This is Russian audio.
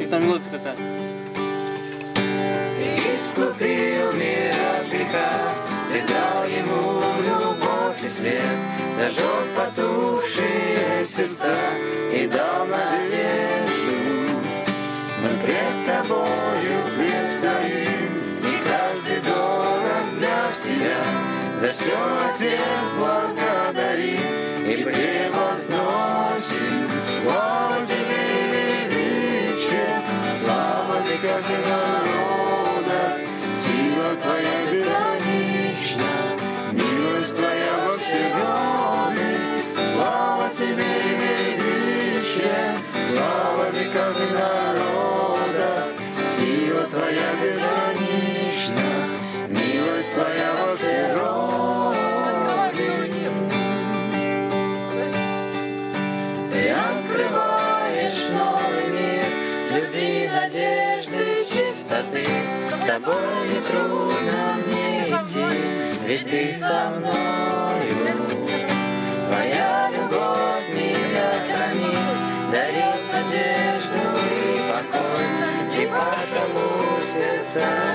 там мелодия такая. Ты искупил мир от греха, Ты дал ему любовь и свет, зажег потухшие сердца и дал надежду. Мы пред Тобою предстоим, и каждый дорог для Тебя. За все, Отец, благодарим и превозносим. Слава Тебе, величие, слава веков и народа. Сила Твоя безгранична, милость Твоя во все годы. Слава Тебе, величие, слава веков и народа. Сила Твоя безгранична, милость Твоя во все годы. Ты открываешь новый мир любви, надежды, чистоты. С Тобой нетрудно мне идти, ведь Ты со мною. Твоя любовь меня хранит, дарит надежду и покой, и потому сердца